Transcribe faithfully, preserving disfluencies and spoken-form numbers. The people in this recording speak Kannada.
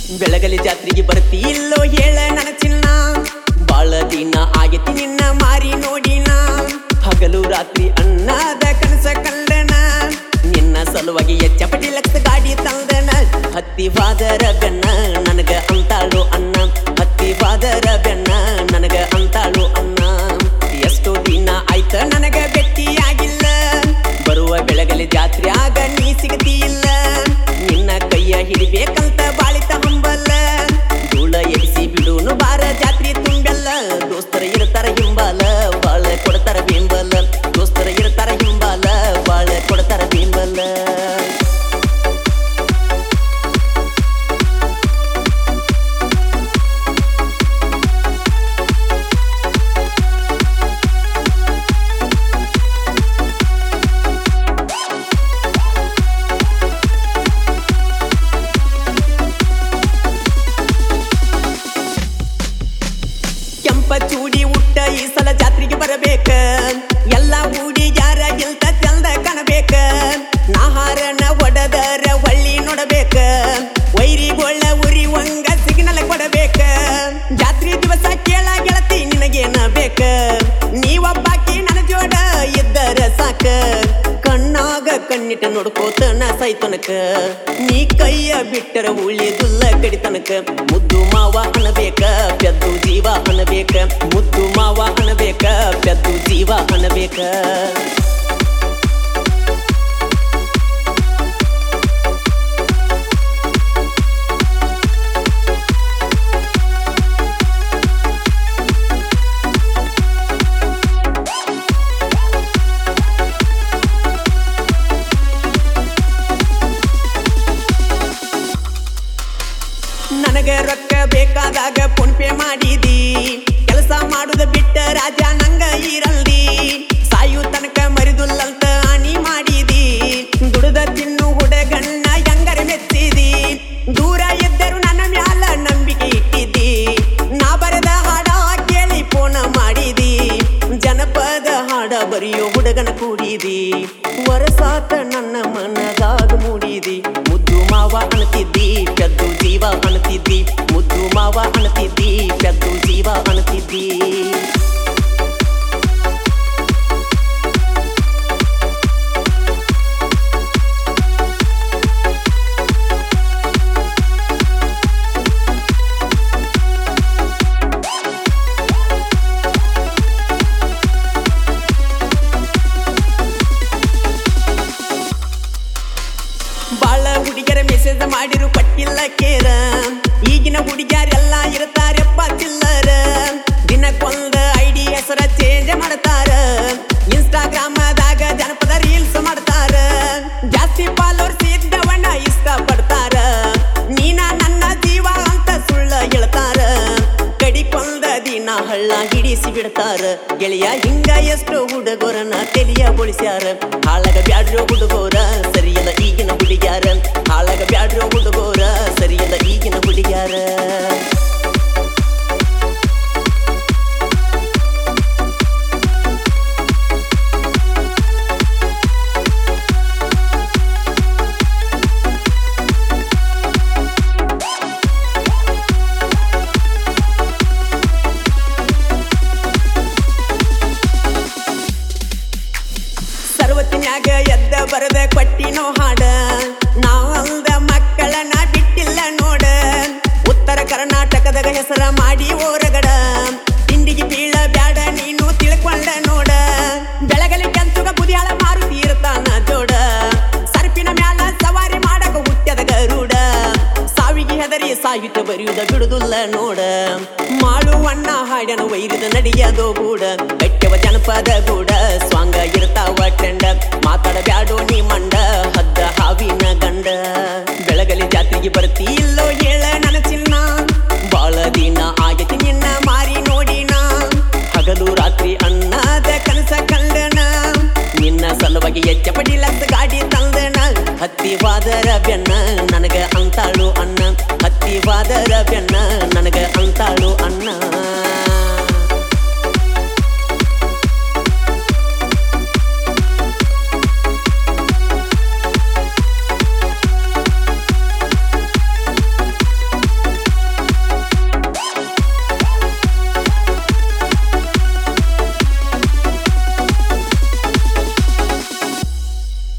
ಬೆಳಗಲಿ ಜಾತ್ರೆಗೆ ಬರ್ತಿ ಇಲ್ಲೋ ಹೇಳ ನನ್ನ ಚಿನ್ನ ಬಾಳ ದಿನ ಆಗೈತಿ ನಿನ್ನ ಮಾರಿ ನೋಡಿನ ಹಗಲು ರಾತ್ರಿ ಅನ್ನದ ಕನಸ ಕಂಡನ ನಿನ್ನ ಸಲುವಾಗಿ ಎಚ್ಚಪಟಿ ಲಕ್ಷ ಗಾಡಿ ತಂದನ ಹತ್ತಿ ಬಾದರ ಬೆನ್ನ ನನಗ ಅಂತಾಳು ಅನ್ನ ಹತ್ತಿ ಬಾದರ ಬೆನ್ನ ನನಗ ಅಂತಾಳು ಅನ್ನ ಎಷ್ಟೋ ದಿನ ಆಯ್ತ ನನಗ ಭೇಟಿಯಾಗಿಲ್ಲ ಬರುವ ಬೆಳಗಲಿ ಜಾತ್ರೆ ಆಗ ನೀ ಸಿಗತಿ ಇಲ್ಲ ನಿನ್ನ ಕೈಯ ಹಿಡಿಬೇಕಂತ ಬಾಳಿತ ಹಂಬಲ್ಲ ಧೂಳ ಎಬ್ಸಿ ಬಿಡುನು ಬಾರ ಜಾತ್ರೆ ತುಂಬೆಲ್ಲ ದೋಸ್ತರ ಇರ್ತಾರ ಹಿಂಬಾಲ ಬಾಳ ಕೊಡ್ತಾರ ಬೆಂಬಲ ದೋಸ್ತರ ಇರ್ತಾರ ಹಿಂಬಾಲ ಬಾಳ ಕೊಡ್ತಾರ ಬೆಂಬಲ ಚೂಡಿ ಉಟ್ಟ ಈ ಸಲ ಜಾತ್ರೆಗೆ ಬರಬೇಕ ಎಲ್ಲ ಹುಡುಗ್ಯಾರ ಗೆಲ್ತ ಚಂದ ಕಾಣಬೇಕ ನಾಹಾರನ ಒಡದರ ಹೊಳ್ಳಿ ನೋಡಬೇಕ ವೈರಿಗೊಳ್ಳ ಉರಿವಂಗ ಸಿಗ್ನಲ್ ಕೊಡಬೇಕ ಜಾತ್ರೆ ದಿವಸ ಕೇಳ ಗೆಳತಿ ನಿನಗೇನ ಬೇಕ ನೀವೊಬ್ಬಾಕಿ ನನ್ನ ಜೋಡ ಇದ್ದರ ಸಾಕ ಕಣ್ಣಾಗ ಕಣ್ಣಿಟ್ಟ ನೋಡ್ಕೋತ ನ ಸೈತನಕ ನೀ ಕೈಯ ಬಿಟ್ಟರ ಉಳಿದುಲ್ಲ ಕಡಿತನಕ ಮುದ್ದು ಮಾವ ಅನ್ನಬೇಕ ಪೆದ್ದು ಜೀವ ಅನ್ನಬೇಕ ಮುದ್ದು ಮಾವ ಅನ್ನಬೇಕ ಪೆದ್ದು ಜೀವ ಅನ್ನಬೇಕ ನನಗ ರೊಕ್ಕ ಬೇಕಾದಾಗ ಫೋನ್ ಪೇ ಮಾಡಿದಿ ಕೆಲಸ ಮಾಡುದ ಬಿಟ್ಟ ರಾಜ ನಂಗ ಇರಲ್ದಿ ಸಾಯು ತನಕ ಮರಿದುಲ್ಲಂತ ಆನಿ ಮಾಡಿದಿ ದುಡದ ತಿನ್ನು ಹುಡಗಣ್ಣ ಹೆಂಗರ ಮೆಚ್ಚಿದಿ ದೂರ ಇದ್ದರು ನನ್ನ ಮ್ಯಾಲ ನಂಬಿಕೆ ಇಟ್ಟಿದ್ದಿ ನಾ ಬರೆದ ಹಾಡ ಕೇಳಿ ಫೋನ ಮಾಡಿದಿ ಜನಪದ ಹಾಡ ಬರೆಯೋ ಹುಡುಗನ ಕೂಡಿದಿ ವರಸಾತ ನನ್ನ ಮನದಾಗ ಮೂಡಿದಿ ಮುದ್ದು ಮಾವ ಅನ್ತಿದ್ದಿ ಪೆದ್ದು ಜೀವ ಅನ್ತಿದ್ದಿ ಮುದ್ದು ಮಾವ ಅನ್ತಿದ್ದಿ ಪೆದ್ದು ಜೀವ ಅನ್ತಿದ್ದಿ ಬಾಳ ಹುಡುಗಿಯರ ಮೆಸೇಜ್ ಮಾಡಿರು ಪಟ್ಟಿಲ್ಲ ಕೇರ ಈಗಿನ ಹುಡುಗಿಯರೆಲ್ಲ ಇರ್ತಾರಪ್ಪ ಚಿಲ್ಲರ ದಿನಕ್ಕೊಂದ ಐಡಿ ಹೆಸರ ಚೇಂಜ್ ಮಾಡ್ತಾರ ಇನ್ಸ್ಟಾಗ್ರಾಮದಾಗ ಜನಪದ ರೀಲ್ಸ್ ಮಾಡ್ತಾರ ಜಾಸ್ತಿ ಫಾಲೋವರ್ಸ್ ಇದ್ದವಣ್ಣ ಇಷ್ಟ ಪಡ್ತಾರ ನೀನ ನನ್ನ ಜೀವ ಅಂತ ಸುಳ್ಳ ಹೇಳ್ತಾರ ಕಡಿಕೊಂದ ದಿನ ಹಳ್ಳ ಹಿಡಿಸಿ ಬಿಡ್ತಾರ ಗೆಳೆಯ ಹಿಂಗ ಎಷ್ಟು ಹುಡುಗರನ್ನ ತೆಲಿಯ ಗೊಳಿಸ್ಯಾರ ಹಾಳಾಗ ಬ್ಯಾಡ್ರೋ ಹುಡುಗೋರ ಸರಿಯಲ್ಲ ಈಗಿನ ಹುಡುಗ್ಯಾರ ಹಾಳಾಗ ಬ್ಯಾಡ್ರೋ ಹುಡುಗೋರ ಸರಿಯಲ್ಲ ಈಗಿನ ಹುಡುಗ್ಯಾರ ಸರ್ವತ್ತಿನ್ಯಾಗ ಎದ್ದ ಬರದ ಕೊಟ್ಟಿನೋ ಹಾಡ ನಾವಲ್ದ ಮಕ್ಕಳನ್ನ ಬಿಟ್ಟಿಲ್ಲ ನೋಡ ಉತ್ತರ ಕರ್ನಾಟಕದಾಗ ಹೆಸರ ಮಾಡಿ ಓರಗಡ ತಿಂಡಿಗೆ ಬೀಳ ಬ್ಯಾಡ ನೀನು ತಿಳ್ಕೊಂಡ ನೋಡ ಬೆಳಗಲಿ ಕೆಂಚುಗ ಬುದಿಯಾಳ ಮಾರು ತೀರ್ತಾನ ಜೋಡ ಸರ್ಪಿನ ಮ್ಯಾಲ ಸವಾರಿ ಮಾಡಕ ಹುಟ್ಟ್ಯದ ಗರುಡ ಸಾವಿಗೆ ಹೆದರಿ ಸಾಹಿತ್ಯ ಬರೆಯುವುದ ಬಿಡುದಿಲ್ಲ ನೋಡ ಮಾಳುವಣ್ಣ ಹಾಡ್ಯನ ವೈರಿದ ನಡೆಯದೋ ಗೂಡ ಕಟ್ಟೆವ ಜನಪದ ಗೂಡ ಸ್ವಾಂಗ ಇರ್ತಾವ ಟ್ರೆಂಡ ಮಾತಾಡ ಬ್ಯಾಡೋ ನೀ ಮಂಡ ಹದ್ದ ಹಾವಿನ ಗಂಡ ಬೆಳಗಲಿ ಜಾತ್ರೆಗೆ ಬರ್ತಿ ಇಲ್ಲೋ ಹೇಳ ನನ್ನ ಚಿನ್ನ ಬಾಳ ದಿನ ಆಗೈತಿ ನಿನ್ನ ಮಾರಿ ನೋಡಿನ ಹಗಲು ರಾತ್ರಿ ಅನ್ನದ ಕನಸ ಕಂಡನ ನಿನ್ನ ಸಲುವಾಗಿ ಎಚ್ಚಪಡಿ ಲಕ್ಷ ಗಾಡಿ ತಂದನ ಹತ್ತಿ ಬಾದರ ಬೆನ್ನ ನನಗ ಅಂತ